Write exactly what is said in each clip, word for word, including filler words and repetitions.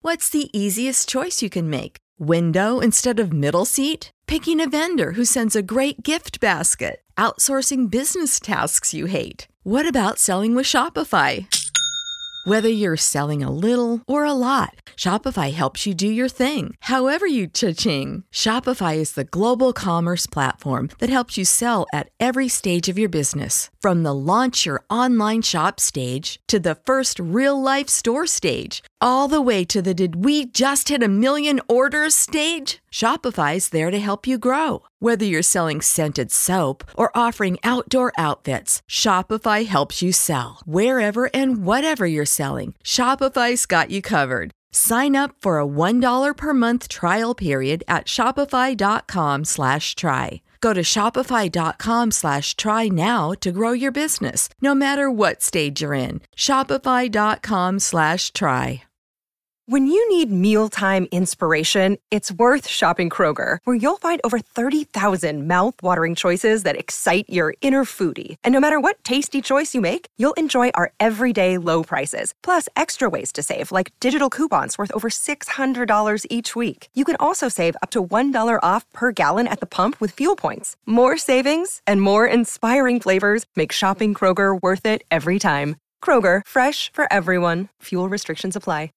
What's the easiest choice you can make? Window instead of middle seat? Picking a vendor who sends a great gift basket? Outsourcing business tasks you hate? What about selling with Shopify? Whether you're selling a little or a lot, Shopify helps you do your thing, however you cha-ching. Shopify is the global commerce platform that helps you sell at every stage of your business. From the launch your online shop stage to the first real-life store stage, all the way to the did we just hit a million orders stage. Shopify's there to help you grow. Whether you're selling scented soap or offering outdoor outfits, Shopify helps you sell. Wherever and whatever you're selling, Shopify's got you covered. Sign up for a one dollar per month trial period at shopify.com slash try. Go to shopify.com slash try now to grow your business, no matter what stage you're in. Shopify.com slash try. When you need mealtime inspiration, it's worth shopping Kroger, where you'll find over thirty thousand mouth-watering choices that excite your inner foodie. And no matter what tasty choice you make, you'll enjoy our everyday low prices, plus extra ways to save, like digital coupons worth over six hundred dollars each week. You can also save up to one dollar off per gallon at the pump with fuel points. More savings and more inspiring flavors make shopping Kroger worth it every time. Kroger, fresh for everyone. Fuel restrictions apply.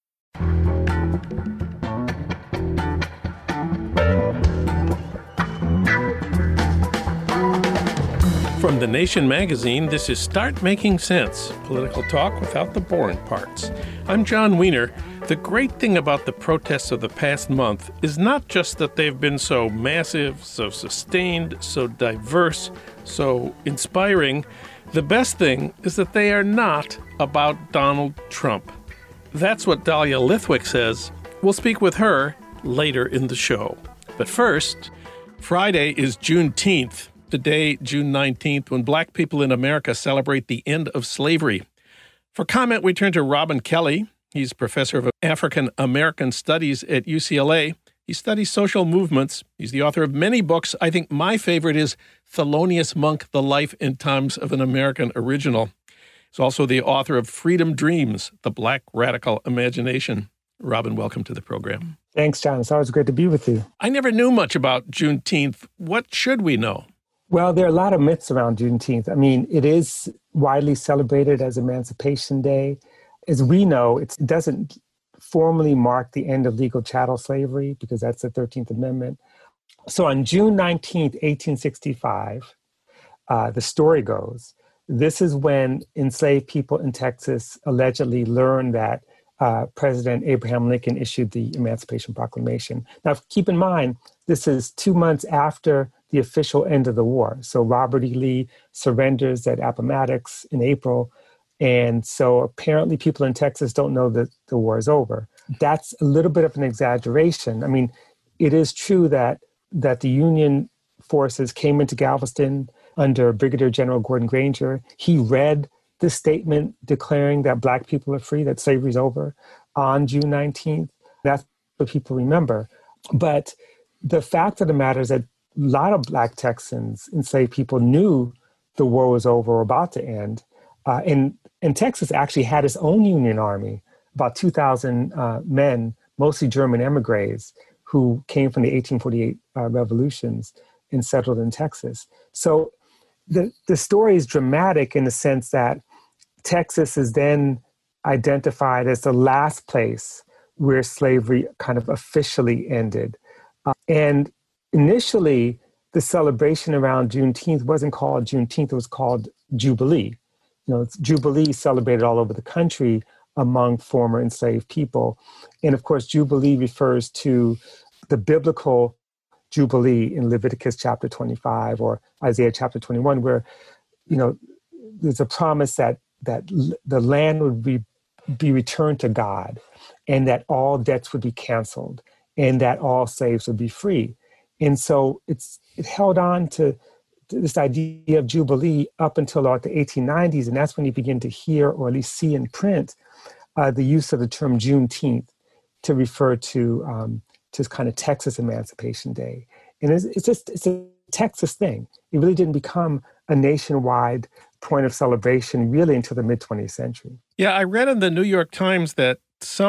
From The Nation magazine, this is Start Making Sense, political talk without the boring parts. I'm John Wiener. The great thing about the protests of the past month is not just that they've been so massive, so sustained, so diverse, so inspiring. The best thing is that they are not about Donald Trump. That's what Dahlia Lithwick says. We'll speak with her later in the show. But first, Friday is Juneteenth. The day, June nineteenth, when Black people in America celebrate the end of slavery. For comment, we turn to Robin Kelley. He's professor of African American Studies at U C L A. He studies social movements. He's the author of many books. I think my favorite is Thelonious Monk, The Life and Times of an American Original. He's also the author of Freedom Dreams, The Black Radical Imagination. Robin, welcome to the program. Thanks, John. It's always great to be with you. I never knew much about Juneteenth. What should we know? Well, there are a lot of myths around Juneteenth. I mean, it is widely celebrated as Emancipation Day. As we know, it doesn't formally mark the end of legal chattel slavery because that's the thirteenth Amendment. So on June nineteenth, eighteen sixty-five, uh, the story goes, this is when enslaved people in Texas allegedly learned that uh, President Abraham Lincoln issued the Emancipation Proclamation. Now, keep in mind, this is two months after the official end of the war. So Robert E. Lee surrenders at Appomattox in April. And so apparently people in Texas don't know that the war is over. That's a little bit of an exaggeration. I mean, it is true that that the Union forces came into Galveston under Brigadier General Gordon Granger. He read the statement declaring that Black people are free, that slavery is over on June nineteenth. That's what people remember. But the fact of the matter is that a lot of Black Texans, enslaved people, knew the war was over or about to end. Uh, and, and Texas actually had its own Union Army, about two thousand uh, men, mostly German emigres, who came from the eighteen forty-eight uh, revolutions and settled in Texas. So the, the story is dramatic in the sense that Texas is then identified as the last place where slavery kind of officially ended. Uh, and initially, the celebration around Juneteenth wasn't called Juneteenth, it was called Jubilee. You know, it's Jubilee celebrated all over the country among former enslaved people. And of course, Jubilee refers to the biblical Jubilee in Leviticus chapter twenty-five or Isaiah chapter twenty-one, where, you know, there's a promise that that the land would be, be returned to God and that all debts would be canceled and that all slaves would be free. And so it's it held on to this idea of Jubilee up until about the eighteen nineties, and that's when you begin to hear, or at least see in print, uh, the use of the term Juneteenth to refer to um, to kind of Texas Emancipation Day. And it's, it's just it's a Texas thing. It really didn't become a nationwide point of celebration really until the mid-twentieth century. Yeah, I read in the New York Times that some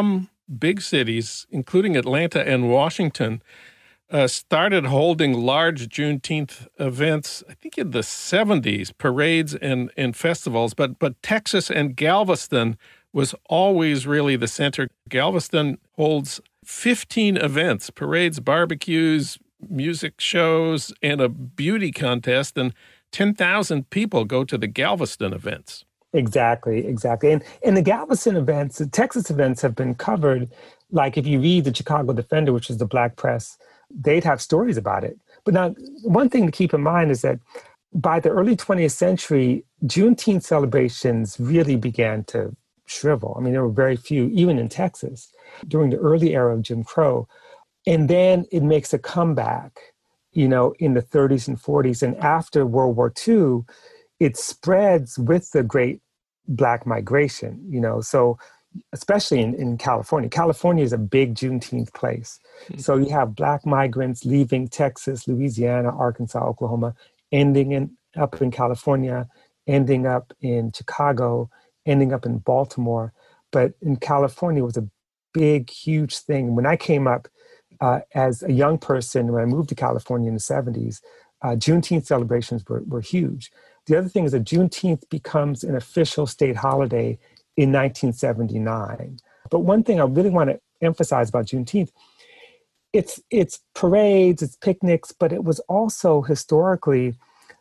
big cities, including Atlanta and Washington, uh, started holding large Juneteenth events, I think in the seventies, parades and, and festivals. But, but Texas and Galveston was always really the center. Galveston holds fifteen events, parades, barbecues, music shows, and a beauty contest, and ten thousand people go to the Galveston events. Exactly, exactly. And, and the Galveston events, the Texas events have been covered. Like if you read the Chicago Defender, which is the Black press, they'd have stories about it. But now, one thing to keep in mind is that by the early twentieth century, Juneteenth celebrations really began to shrivel. I mean, there were very few, even in Texas, during the early era of Jim Crow. And then it makes a comeback, you know, in the thirties and forties. And after World War Two, it spreads with the great Black migration, you know, so especially in, in California. California is a big Juneteenth place. Mm-hmm. So you have Black migrants leaving Texas, Louisiana, Arkansas, Oklahoma, ending in, up in California, ending up in Chicago, ending up in Baltimore. But in California, it was a big, huge thing. When I came up uh, as a young person, when I moved to California in the seventies, uh, Juneteenth celebrations were, were huge. The other thing is that Juneteenth becomes an official state holiday in nineteen seventy-nine. But one thing I really want to emphasize about Juneteenth, it's it's parades, it's picnics, but it was also historically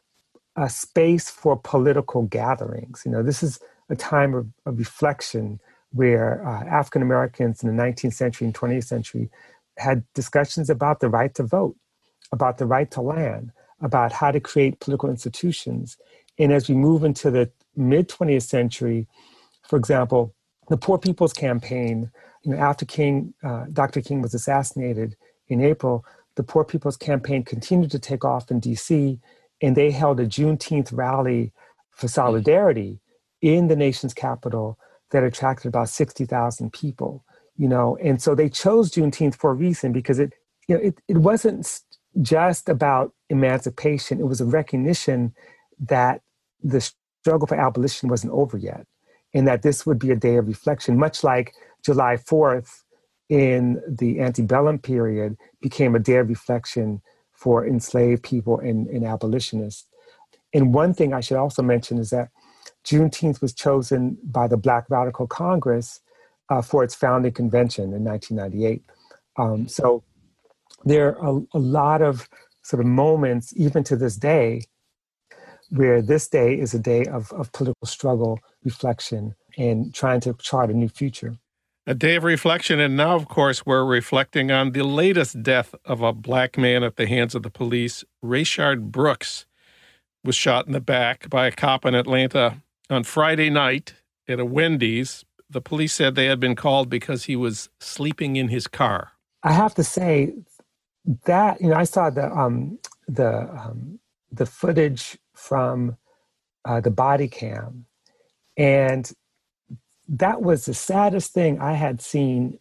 a space for political gatherings. You know, this is a time of, of reflection where uh, African Americans in the nineteenth century and twentieth century had discussions about the right to vote, about the right to land, about how to create political institutions. And as we move into the mid-twentieth century, for example, the Poor People's Campaign, you know, after King, uh, Doctor King was assassinated in April, the Poor People's Campaign continued to take off in D C, and they held a Juneteenth rally for solidarity in the nation's capital that attracted about sixty thousand people, you know. And so they chose Juneteenth for a reason, because it, you know, it, it wasn't just about emancipation. It was a recognition that the struggle for abolition wasn't over yet, and that this would be a day of reflection, much like July fourth in the antebellum period became a day of reflection for enslaved people and, and abolitionists. And one thing I should also mention is that Juneteenth was chosen by the Black Radical Congress uh, for its founding convention in nineteen ninety-eight. Um, so there are a, a lot of sort of moments, even to this day, where this day is a day of, of political struggle, reflection, and trying to chart a new future. A day of reflection, and now, of course, we're reflecting on the latest death of a Black man at the hands of the police. Rayshard Brooks was shot in the back by a cop in Atlanta on Friday night at a Wendy's. The police said they had been called because he was sleeping in his car. I have to say that, you know, I saw the um, the um, the footage from uh, the body cam, and that was the saddest thing I had seen,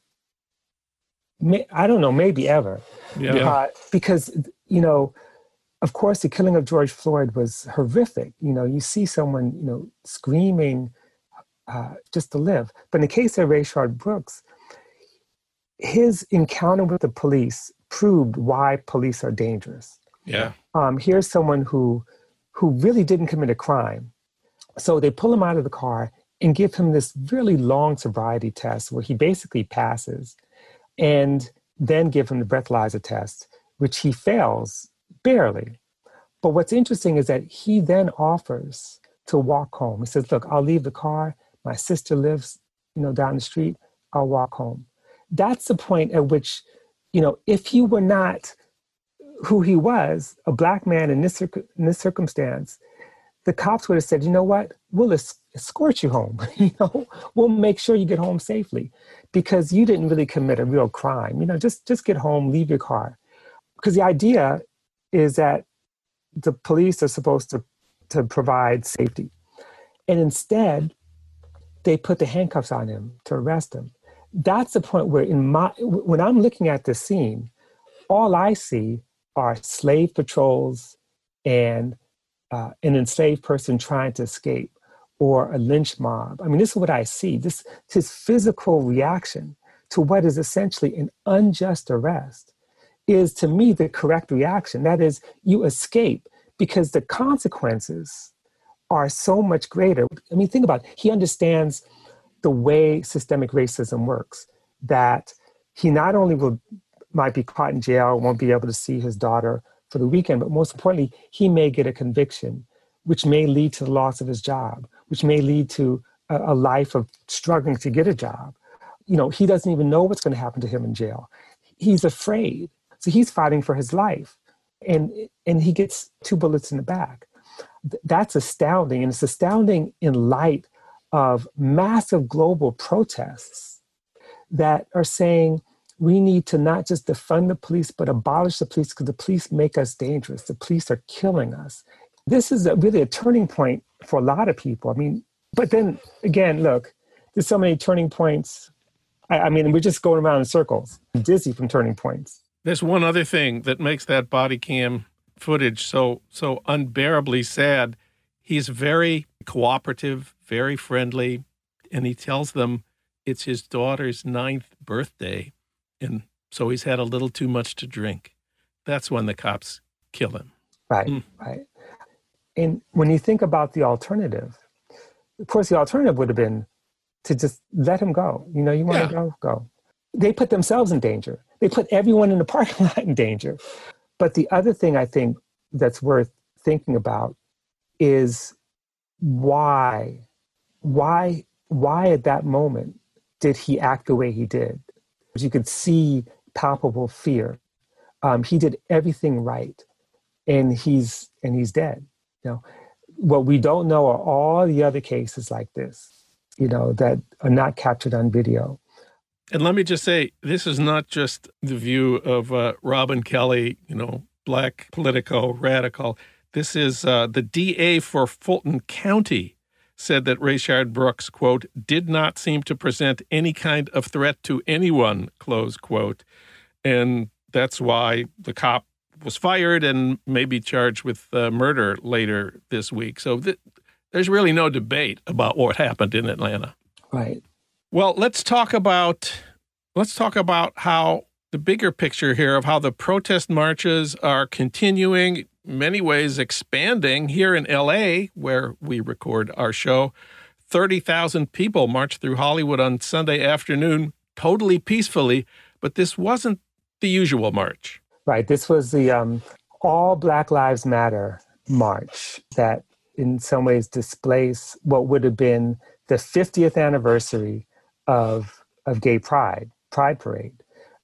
I don't know, maybe ever. Yeah. Uh, because, you know, of course, the killing of George Floyd was horrific. You know, you see someone, you know, screaming uh, just to live. But in the case of Rayshard Brooks, his encounter with the police proved why police are dangerous. Yeah. Um, here's someone who who really didn't commit a crime. So they pull him out of the car and give him this really long sobriety test where he basically passes, and then give him the breathalyzer test, which he fails barely. But what's interesting is that he then offers to walk home. He says, look, I'll leave the car. My sister lives, you know, down the street. I'll walk home. That's the point at which, you know, if he were not who he was, a Black man in this, circ- in this circumstance, the cops would have said, you know what, we'll es- escort you home. You know, we'll make sure you get home safely because you didn't really commit a real crime. You know, just, just get home, leave your car. Because the idea is that the police are supposed to, to provide safety. And instead, they put the handcuffs on him to arrest him. That's the point where in my, when I'm looking at this scene, all I see are slave patrols and uh, an enslaved person trying to escape, or a lynch mob. I mean, this is what I see. This his physical reaction to what is essentially an unjust arrest is, to me, the correct reaction. That is, you escape because the consequences are so much greater. I mean, think about it. He understands the way systemic racism works, that he not only will might be caught in jail, won't be able to see his daughter for the weekend, but most importantly, he may get a conviction, which may lead to the loss of his job, which may lead to a, a life of struggling to get a job. You know, he doesn't even know what's going to happen to him in jail. He's afraid. So he's fighting for his life. And, and he gets two bullets in the back. That's astounding. And it's astounding in light of massive global protests that are saying we need to not just defund the police, but abolish the police because the police make us dangerous. The police are killing us. This is a, really a turning point for a lot of people. I mean, but then again, look, there's so many turning points. I, I mean, we're just going around in circles. I'm dizzy from turning points. There's one other thing that makes that body cam footage so so unbearably sad. He's very cooperative, very friendly, and he tells them it's his daughter's ninth birthday, and so he's had a little too much to drink. That's when the cops kill him. Right, mm. right. And when you think about the alternative, of course, the alternative would have been to just let him go. You know, you want yeah. to go, go. They put themselves in danger. They put everyone in the parking lot in danger. But the other thing I think that's worth thinking about is why, why, why at that moment did he act the way he did? You could see palpable fear. Um, he did everything right, and he's and he's dead. You know, what we don't know are all the other cases like this, you know, that are not captured on video. And let me just say, this is not just the view of uh, Robin Kelly, you know, black Politico radical. This is uh, the D A for Fulton County said that Rayshard Brooks, quote, did not seem to present any kind of threat to anyone, close quote. And that's why the cop was fired and may be charged with uh, murder later this week. So th- there's really no debate about what happened in Atlanta. Right. Well, let's talk about let's talk about how the bigger picture here of how the protest marches are continuing, in many ways expanding here in L A, where we record our show. thirty thousand people marched through Hollywood on Sunday afternoon, totally peacefully, but this wasn't the usual march. Right. This was the um, All Black Lives Matter march that in some ways displays what would have been the fiftieth anniversary of of Gay Pride, Pride Parade.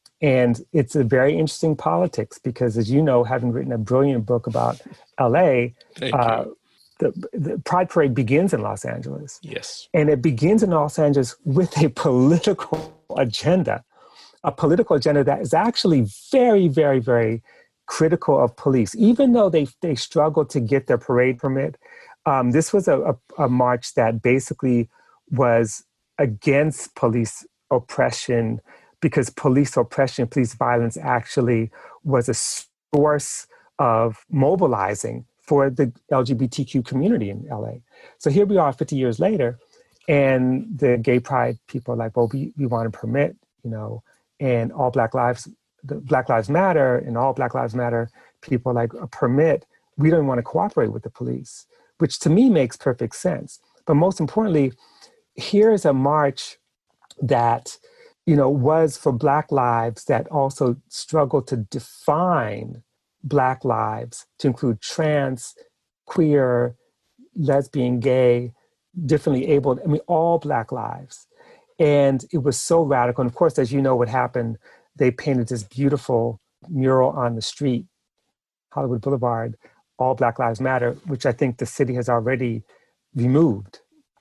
And it's a very interesting politics because, as you know, having written a brilliant book about L A, uh, the, the Pride Parade begins in Los Angeles. Yes. And it begins in Los Angeles with a political agenda, a political agenda that is actually very, very, very critical of police. Even though they, they struggled to get their parade permit, um, this was a, a, a march that basically was against police oppression, because police oppression, police violence actually was a source of mobilizing for the L G B T Q community in L A. So here we are fifty years later, and the gay pride people are like, well, we, we want to permit, you know, and all Black Lives, the Black Lives Matter and all Black Lives Matter people are like, a permit, we don't want to cooperate with the police, which to me makes perfect sense. But most importantly, here's a march that, you know, was for Black lives that also struggled to define Black lives to include trans, queer, lesbian, gay, differently abled, I mean, all Black lives. And it was so radical. And of course, as you know what happened, they painted this beautiful mural on the street, Hollywood Boulevard, All Black Lives Matter, which I think the city has already removed.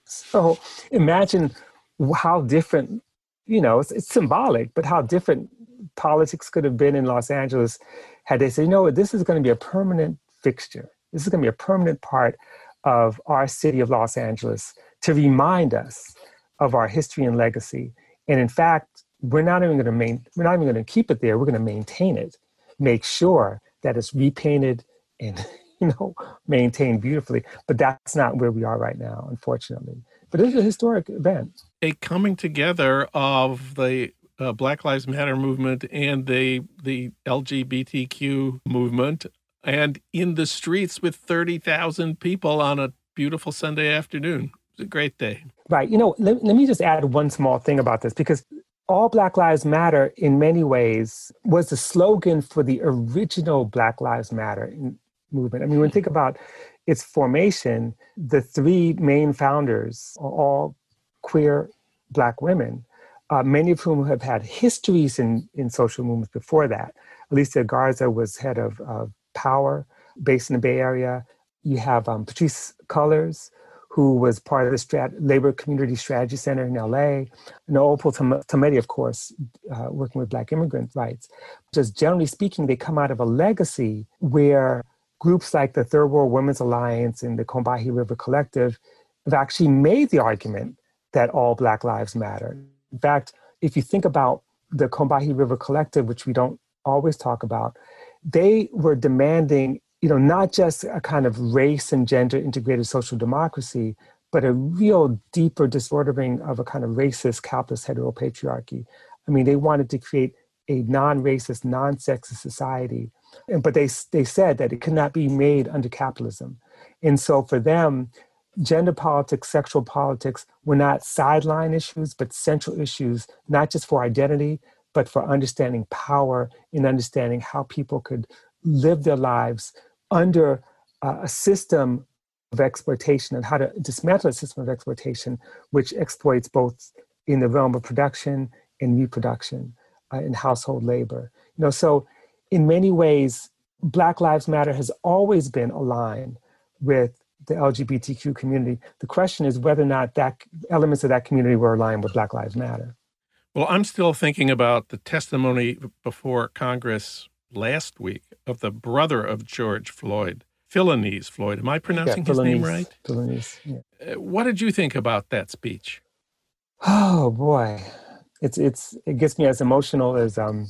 So imagine how different, you know, it's, it's symbolic, but how different politics could have been in Los Angeles had they said, you know what, this is going to be a permanent fixture. This is going to be a permanent part of our city of Los Angeles to remind us of our history and legacy. And in fact, we're not even going to main, we're not even going to keep it there. We're going to maintain it, make sure that it's repainted and, you know, maintained beautifully. But that's not where we are right now, unfortunately. But it's a historic event. A coming together of the uh, Black Lives Matter movement and the the L G B T Q movement, and in the streets with thirty thousand people on a beautiful Sunday afternoon. It was a great day. Right. You know, let, let me just add one small thing about this, because All Black Lives Matter, in many ways, was the slogan for the original Black Lives Matter movement. I mean, when you think about its formation, the three main founders are all queer Black women, uh, many of whom have had histories in, in social movements before that. Alicia Garza was head of, of Power, based in the Bay Area. You have um, Patrisse Cullors, who was part of the Strat- Labor Community Strategy Center in L A. And Opal Tom- Tometi, of course, uh, working with Black immigrant rights. Just generally speaking, they come out of a legacy where groups like the Third World Women's Alliance and the Combahee River Collective have actually made the argument that all Black lives matter. In fact, if you think about the Combahee River Collective, which we don't always talk about, they were demanding, you know, not just a kind of race and gender integrated social democracy, but a real deeper disordering of a kind of racist, capitalist heteropatriarchy. I mean, they wanted to create a non-racist, non-sexist society. And, but they, they said that it could not be made under capitalism. And so for them, gender politics, sexual politics were not sideline issues, but central issues, not just for identity, but for understanding power and understanding how people could live their lives under uh, a system of exploitation, and how to dismantle a system of exploitation, which exploits both in the realm of production and reproduction uh, and household labor. You know, so in many ways, Black Lives Matter has always been aligned with the L G B T Q community. The question is whether or not that elements of that community were aligned with Black Lives Matter. Well, I'm still thinking about the testimony before Congress last week of the brother of George Floyd, Philonise Floyd. Am I pronouncing yeah, his Philonise, name right? Philonise, yeah. Uh, what did you think about that speech? Oh boy, it's it's it gets me as emotional as um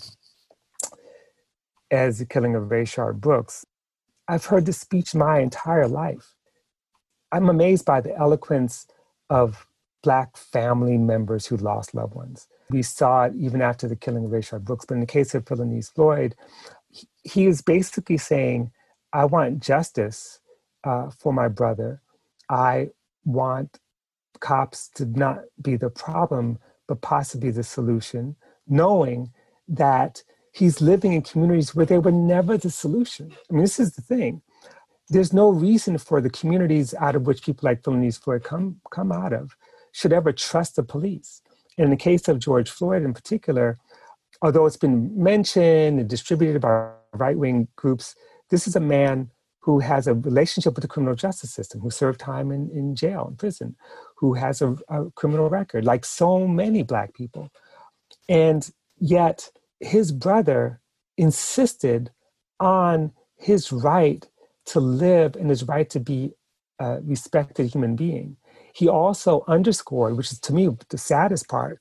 as the killing of Rayshard Brooks. I've heard this speech my entire life. I'm amazed by the eloquence of Black family members who lost loved ones. We saw it even after the killing of Rayshard Brooks, but in the case of Philonise Floyd, he, he is basically saying, I want justice uh, for my brother. I want cops to not be the problem, but possibly the solution, knowing that he's living in communities where they were never the solution. I mean, this is the thing. There's no reason for the communities out of which people like Philonise Floyd come, come out of should ever trust the police. And in the case of George Floyd in particular, although it's been mentioned and distributed by right-wing groups, this is a man who has a relationship with the criminal justice system, who served time in, in jail, in prison, who has a, a criminal record, like so many Black people. And yet his brother insisted on his right to live and his right to be a respected human being. He also underscored, which is to me the saddest part,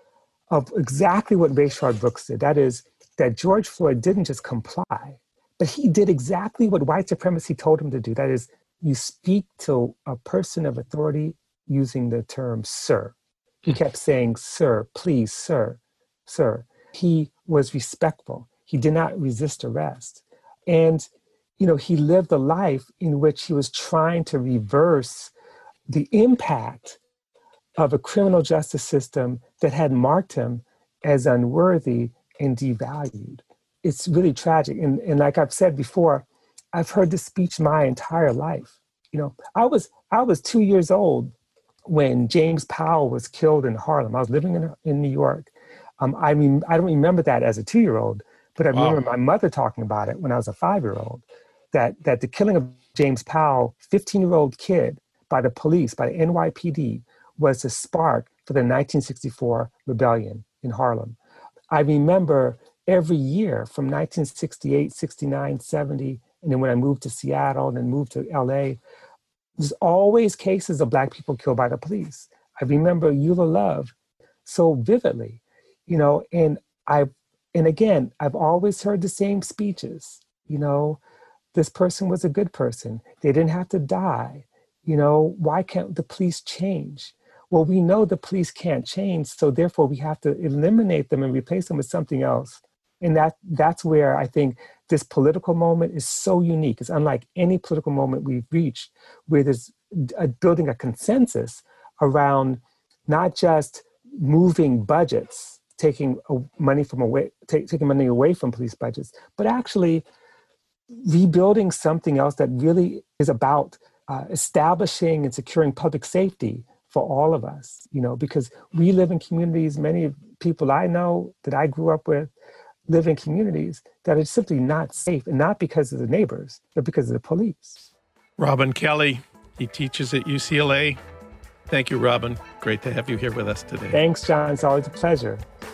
of exactly what Rayshard Brooks did. That is, that George Floyd didn't just comply, but he did exactly what white supremacy told him to do. That is, you speak to a person of authority using the term sir. He kept saying, sir, please, sir, sir. He was respectful. He did not resist arrest. And, you know, he lived a life in which he was trying to reverse the impact of a criminal justice system that had marked him as unworthy and devalued. It's really tragic. And, and like I've said before, I've heard this speech my entire life. You know, I was I was two years old when James Powell was killed in Harlem. I was living in, in New York. Um, I mean, I don't remember that as a two-year-old, but I remember wow. my mother talking about it when I was a five-year-old, that, that the killing of James Powell, fifteen-year-old kid, by the police, by the N Y P D, was the spark for the nineteen sixty-four rebellion in Harlem. I remember every year from nineteen sixty-eight, sixty-nine, seventy, and then when I moved to Seattle and then moved to L A, there's always cases of Black people killed by the police. I remember Eula Love so vividly, you know, and I've, and again, I've always heard the same speeches, you know, this person was a good person. They didn't have to die. You know, why can't the police change? well, we know the police can't change, so therefore we have to eliminate them and replace them with something else. And that that's where I think this political moment is so unique. It's unlike any political moment we've reached, where there's a, building a consensus around not just moving budgets, taking money from away, take, taking money away from police budgets, but actually rebuilding something else that really is about uh, establishing and securing public safety for all of us. You know, because we live in communities. Many people I know that I grew up with live in communities that are simply not safe, and not because of the neighbors, but because of the police. Robin Kelley, he teaches at U C L A. Thank you, Robin. Great to have you here with us today. Thanks, John. It's always a pleasure.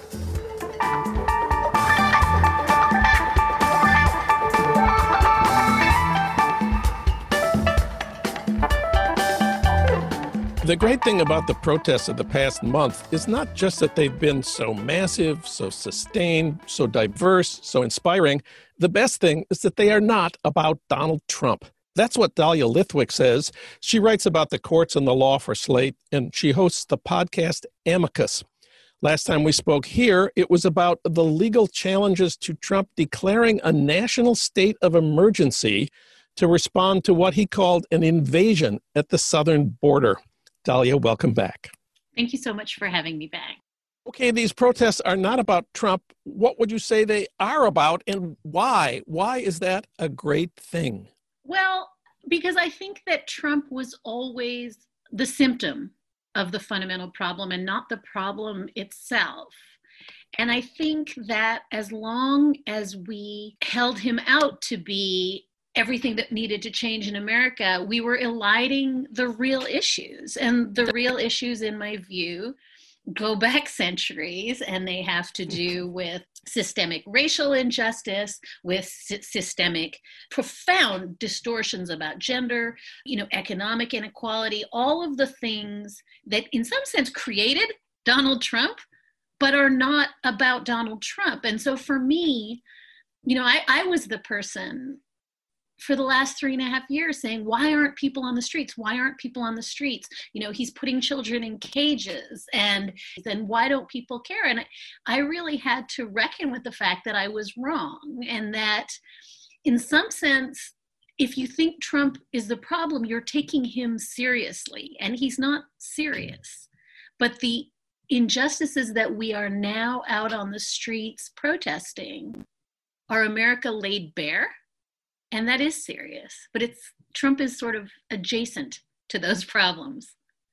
The great thing about the protests of the past month is not just that they've been so massive, so sustained, so diverse, so inspiring. The best thing is that they are not about Donald Trump. That's what Dahlia Lithwick says. She writes about the courts and the law for Slate, and she hosts the podcast Amicus. Last time we spoke here, it was about the legal challenges to Trump declaring a national state of emergency to respond to what he called an invasion at the southern border. Dahlia, welcome back. Thank you so much for having me back. Okay, these protests are not about Trump. What would you say they are about, and why? Why is that a great thing? Well, because I think that Trump was always the symptom of the fundamental problem and not the problem itself. And I think that as long as we held him out to be everything that needed to change in America, we were eliding the real issues. And the real issues, in my view, go back centuries, and they have to do with systemic racial injustice, with sy- systemic profound distortions about gender, you know, economic inequality, all of the things that in some sense created Donald Trump, but are not about Donald Trump. And so for me, you know, I, I was the person for the last three and a half years saying, why aren't people on the streets? Why aren't people on the streets? You know, he's putting children in cages, and then why don't people care? And I, I really had to reckon with the fact that I was wrong, and that in some sense, if you think Trump is the problem, you're taking him seriously, and he's not serious. But the injustices that we are now out on the streets protesting are America laid bare. And that is serious, but it's Trump is sort of adjacent to those problems.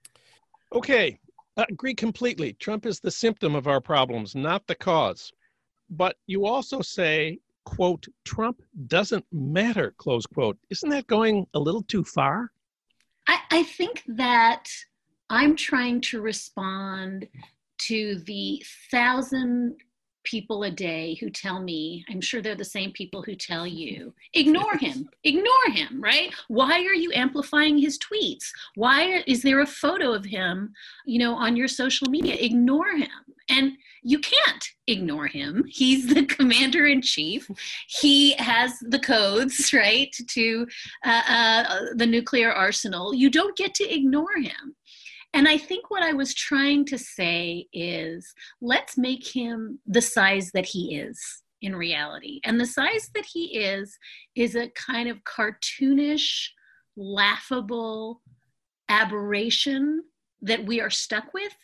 Okay, I agree completely. Trump is the symptom of our problems, not the cause. But you also say, quote, Trump doesn't matter, close quote. Isn't that going a little too far? I, I think that I'm trying to respond to the thousand people a day who tell me, I'm sure they're the same people who tell you, ignore him, ignore him, right? Why are you amplifying his tweets? Why is there a photo of him, you know, on your social media? Ignore him. And you can't ignore him. He's the commander in chief. He has the codes, right, to uh, uh, the nuclear arsenal. You don't get to ignore him. And I think what I was trying to say is, let's make him the size that he is in reality. And the size that he is, is a kind of cartoonish, laughable aberration that we are stuck with.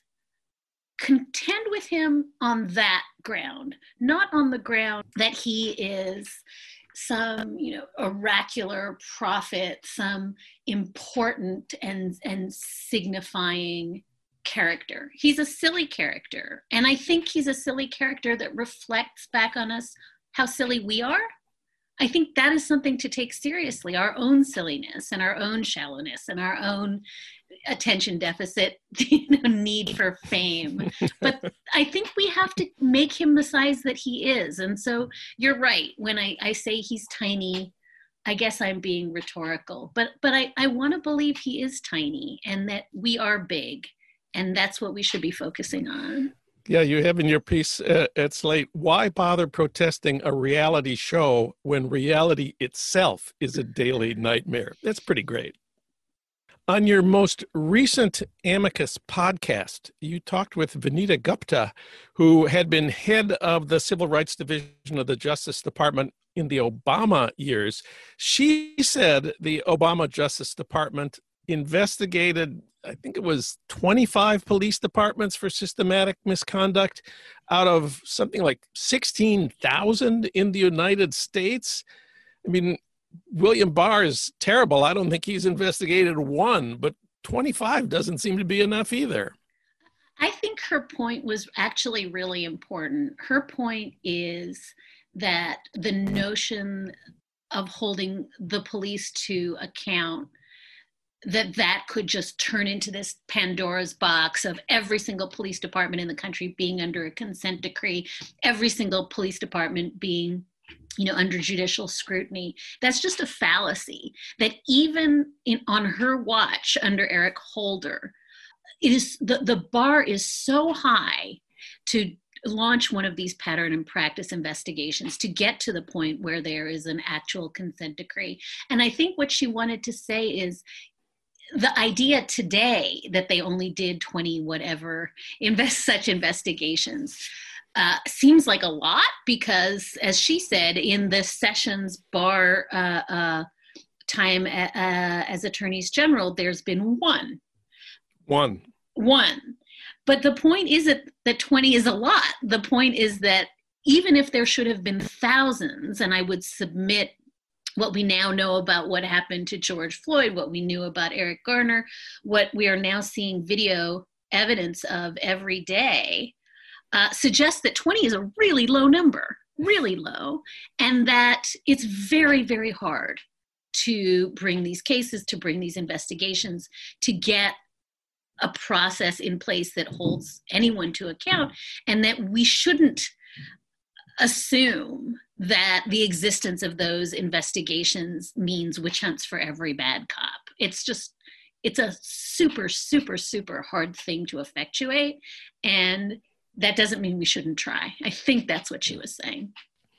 Contend with him on that ground, not on the ground that he is some, you know, oracular prophet, some important and, and signifying character. He's a silly character. And I think he's a silly character that reflects back on us how silly we are. I think that is something to take seriously, our own silliness and our own shallowness and our own attention deficit, you know, need for fame. But I think we have to make him the size that he is. And so you're right. When I, I say he's tiny, I guess I'm being rhetorical, but, but I, I want to believe he is tiny and that we are big. And that's what we should be focusing on. Yeah, you have in your piece uh, at Slate, why bother protesting a reality show when reality itself is a daily nightmare? That's pretty great. On your most recent Amicus podcast, you talked with Vanita Gupta, who had been head of the Civil Rights Division of the Justice Department in the Obama years. She said the Obama Justice Department investigated, I think it was twenty-five police departments for systematic misconduct out of something like sixteen thousand in the United States. I mean, William Barr is terrible. I don't think he's investigated one, but twenty-five doesn't seem to be enough either. I think her point was actually really important. Her point is that the notion of holding the police to account, that that could just turn into this Pandora's box of every single police department in the country being under a consent decree, every single police department being, you know, under judicial scrutiny. That's just a fallacy. That even in on her watch under Eric Holder, it is the, the bar is so high to launch one of these pattern and practice investigations to get to the point where there is an actual consent decree. And I think what she wanted to say is the idea today that they only did twenty whatever invest such investigations uh, seems like a lot because, as she said, in the Sessions Barr uh, uh, time uh, as attorneys general, there's been one. One. One. But the point isn't that twenty is a lot. The point is that even if there should have been thousands, and I would submit what we now know about what happened to George Floyd, what we knew about Eric Garner, what we are now seeing video evidence of every day, uh, suggests that twenty is a really low number, really low, and that it's very, very hard to bring these cases, to bring these investigations, to get a process in place that holds anyone to account, and that we shouldn't assume that the existence of those investigations means witch hunts for every bad cop. It's just, it's a super, super, super hard thing to effectuate. And that doesn't mean we shouldn't try. I think that's what she was saying.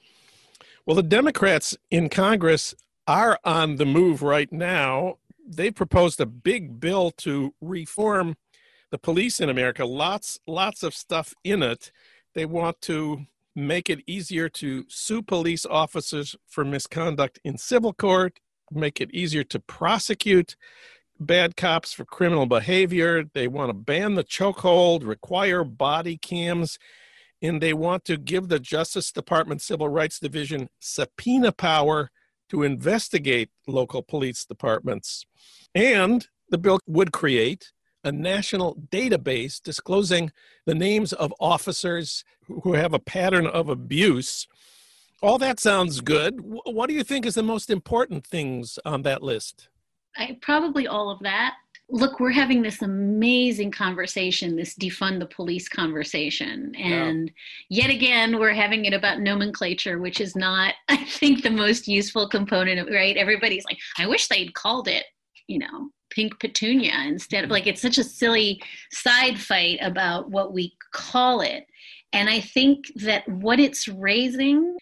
Well, the Democrats in Congress are on the move right now. They proposed a big bill to reform the police in America. Lots, lots of stuff in it. They want to make it easier to sue police officers for misconduct in civil court, make it easier to prosecute bad cops for criminal behavior. They want to ban the chokehold, require body cams, and they want to give the Justice Department Civil Rights Division subpoena power to investigate local police departments. And the bill would create a national database disclosing the names of officers who have a pattern of abuse. All that sounds good. What do you think is the most important things on that list? I, probably all of that. Look, we're having this amazing conversation, this defund the police conversation. And yeah. Yet again, we're having it about nomenclature, which is not, I think, the most useful component of, right? Everybody's like, I wish they'd called it, you know, pink petunia instead of, like, it's such a silly side fight about what we call it. And I think that what it's raising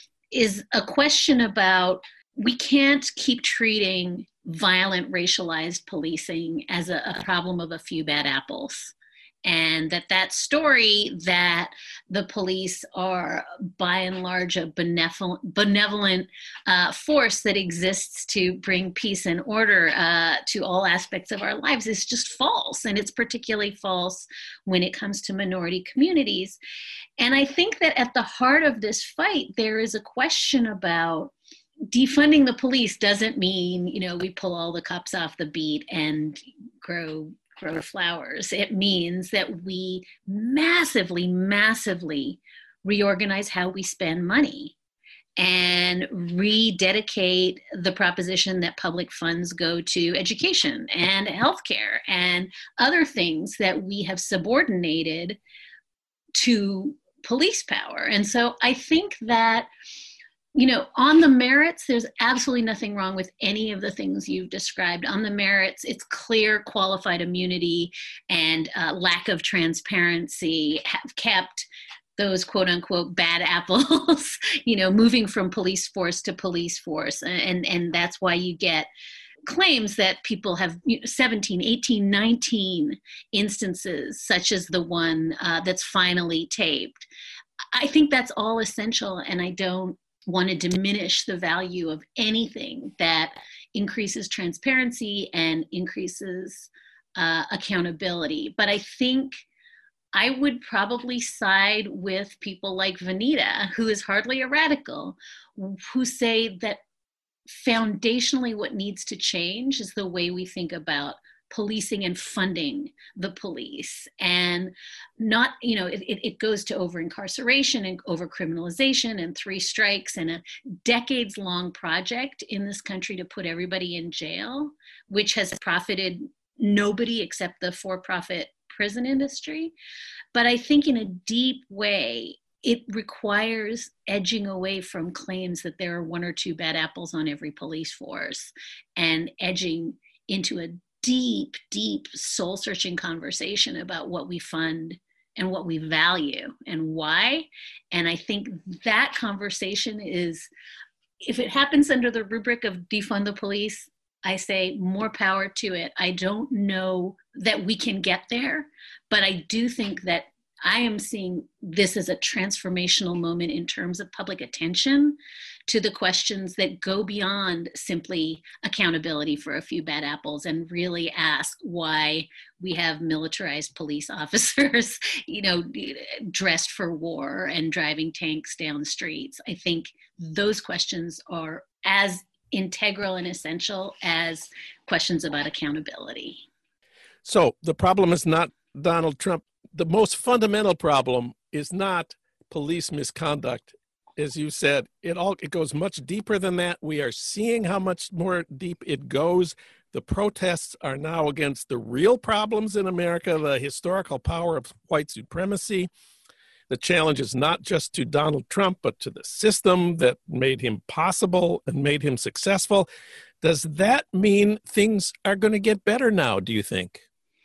is a question about, we can't keep treating violent racialized policing as a, a problem of a few bad apples. And that that story that the police are by and large a benevolent, benevolent uh, force that exists to bring peace and order uh, to all aspects of our lives is just false. And it's particularly false when it comes to minority communities. And I think that at the heart of this fight, there is a question about defunding the police doesn't mean, you know, we pull all the cops off the beat and grow grow flowers. It means that we massively, massively reorganize how we spend money and rededicate the proposition that public funds go to education and healthcare and other things that we have subordinated to police power. And so I think that, you know, on the merits, there's absolutely nothing wrong with any of the things you've described. On the merits, it's clear qualified immunity and uh, lack of transparency have kept those quote unquote bad apples, you know, moving from police force to police force. And, and that's why you get claims that people have you know, seventeen, eighteen, nineteen instances, such as the one uh, that's finally taped. I think that's all essential, and I don't want to diminish the value of anything that increases transparency and increases uh, accountability. But I think I would probably side with people like Vanita, who is hardly a radical, who say that foundationally what needs to change is the way we think about policing and funding the police. And not, you know, it, it goes to over incarceration and over criminalization and three strikes and a decades long project in this country to put everybody in jail, which has profited nobody except the for-profit prison industry. But I think in a deep way, it requires edging away from claims that there are one or two bad apples on every police force and edging into a deep, deep soul-searching conversation about what we fund and what we value and why. And I think that conversation is, if it happens under the rubric of defund the police, I say more power to it. I don't know that we can get there, but I do think that I am seeing this as a transformational moment in terms of public attention to the questions that go beyond simply accountability for a few bad apples and really ask why we have militarized police officers, you know, dressed for war and driving tanks down the streets. I think those questions are as integral and essential as questions about accountability. So the problem is not Donald Trump. The most fundamental problem is not police misconduct. As you said, it all it goes much deeper than that. We are seeing how much more deep it goes. The protests are now against the real problems in America, the historical power of white supremacy. The challenge is not just to Donald Trump, but to the system that made him possible and made him successful. Does that mean things are going to get better now, do you think?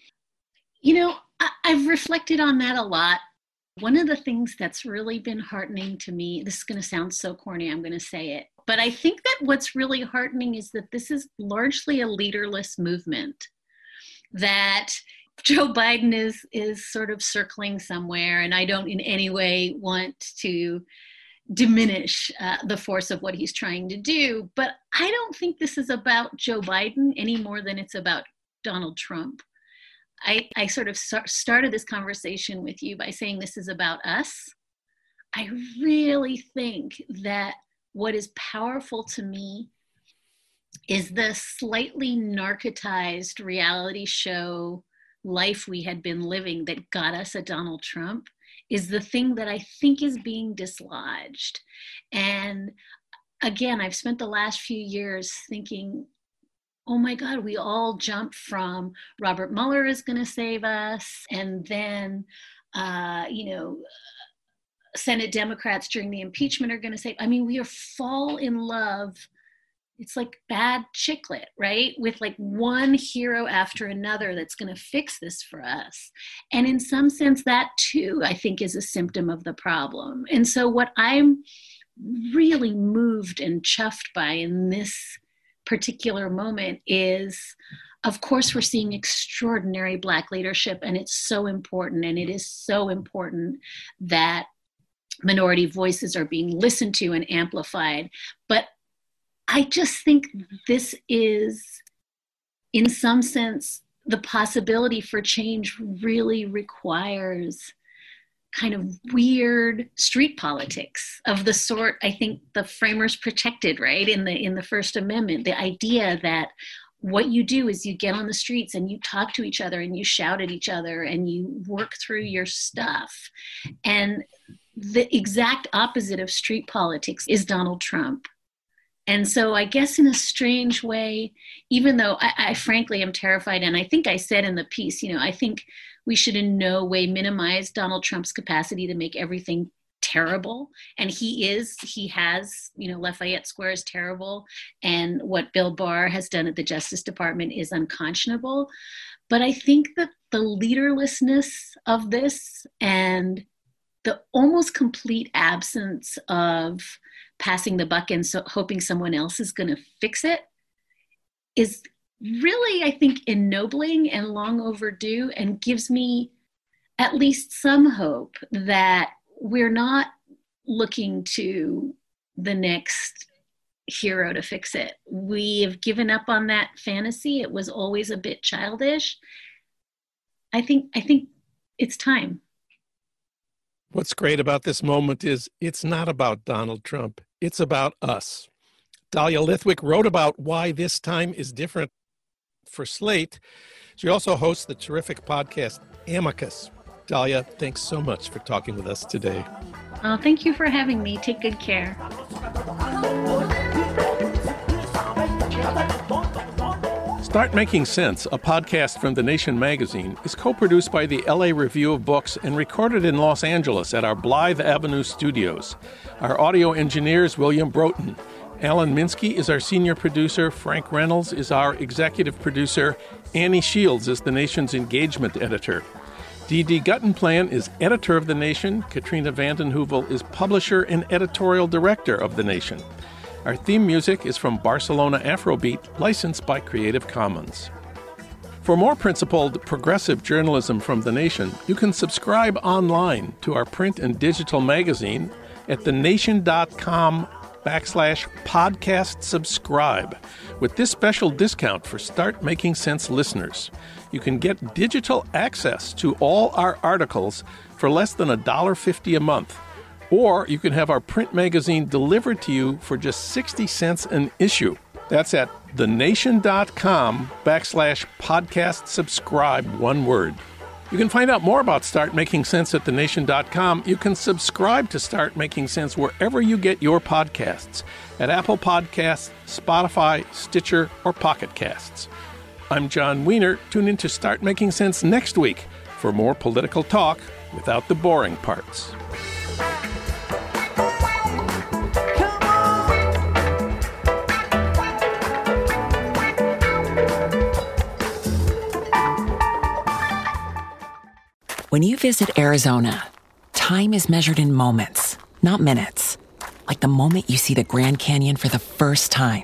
You know, I- I've reflected on that a lot. One of the things that's really been heartening to me, this is going to sound so corny, I'm going to say it, but I think that what's really heartening is that this is largely a leaderless movement, that Joe Biden is is sort of circling somewhere, and I don't in any way want to diminish uh, the force of what he's trying to do, but I don't think this is about Joe Biden any more than it's about Donald Trump. I, I sort of start, started this conversation with you by saying this is about us. I really think that what is powerful to me is the slightly narcotized reality show life we had been living that got us a Donald Trump is the thing that I think is being dislodged. And again, I've spent the last few years thinking, oh my God, we all jump from Robert Mueller is going to save us, and then, uh, you know, Senate Democrats during the impeachment are going to save. I mean, we are fall in love. It's like bad chiclet, right? With like one hero after another that's going to fix this for us. And in some sense, that too, I think, is a symptom of the problem. And so what I'm really moved and chuffed by in this particular moment is, of course, we're seeing extraordinary Black leadership, and it's so important. And it is so important that minority voices are being listened to and amplified. But I just think this is, in some sense, the possibility for change really requires kind of weird street politics of the sort I think the framers protected, right, in the in the First Amendment. The idea that what you do is you get on the streets and you talk to each other and you shout at each other and you work through your stuff. And the exact opposite of street politics is Donald Trump. And so I guess in a strange way, even though I, I frankly am terrified, and I think I said in the piece, you know, I think we should in no way minimize Donald Trump's capacity to make everything terrible. And he is, he has, you know, Lafayette Square is terrible. And what Bill Barr has done at the Justice Department is unconscionable. But I think that the leaderlessness of this and the almost complete absence of passing the buck and so hoping someone else is going to fix it is really, I think, ennobling and long overdue, and gives me at least some hope that we're not looking to the next hero to fix it. We have given up on that fantasy. It was always a bit childish. I think, I think it's time. What's great about this moment is it's not about Donald Trump. It's about us. Dahlia Lithwick wrote about why this time is different for Slate. She also hosts the terrific podcast Amicus. Dahlia, thanks so much for talking with us today. Oh, thank you for having me. Take good care. Start Making Sense, a podcast from The Nation magazine, is co-produced by the L A Review of Books and recorded in Los Angeles at our Blythe Avenue studios. Our audio engineer is William Broughton. Alan Minsky is our senior producer. Frank Reynolds is our executive producer. Annie Shields is The Nation's engagement editor. Dee Dee Guttenplan is editor of The Nation. Katrina vanden Heuvel is publisher and editorial director of The Nation. Our theme music is from Barcelona Afrobeat, licensed by Creative Commons. For more principled, progressive journalism from The Nation, you can subscribe online to our print and digital magazine at thenation.com backslash podcast subscribe with this special discount for Start Making Sense listeners. You can get digital access to all our articles for less than one dollar fifty a month. Or you can have our print magazine delivered to you for just sixty cents an issue. That's at thenation.com backslash podcast subscribe, one word. You can find out more about Start Making Sense at thenation dot com. You can subscribe to Start Making Sense wherever you get your podcasts, at Apple Podcasts, Spotify, Stitcher, or Pocket Casts. I'm John Wiener. Tune in to Start Making Sense next week for more political talk without the boring parts. When you visit Arizona, time is measured in moments, not minutes. Like the moment you see the Grand Canyon for the first time.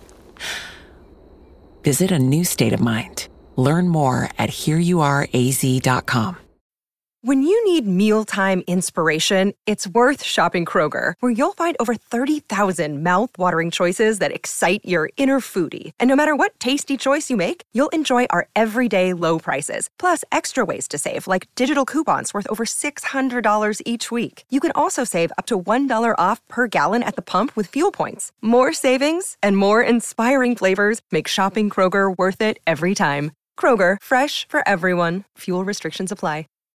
Visit a new state of mind. Learn more at here you are a z dot com. When you need mealtime inspiration, it's worth shopping Kroger, where you'll find over thirty thousand mouth-watering choices that excite your inner foodie. And no matter what tasty choice you make, you'll enjoy our everyday low prices, plus extra ways to save, like digital coupons worth over six hundred dollars each week. You can also save up to one dollar off per gallon at the pump with fuel points. More savings and more inspiring flavors make shopping Kroger worth it every time. Kroger, fresh for everyone. Fuel restrictions apply.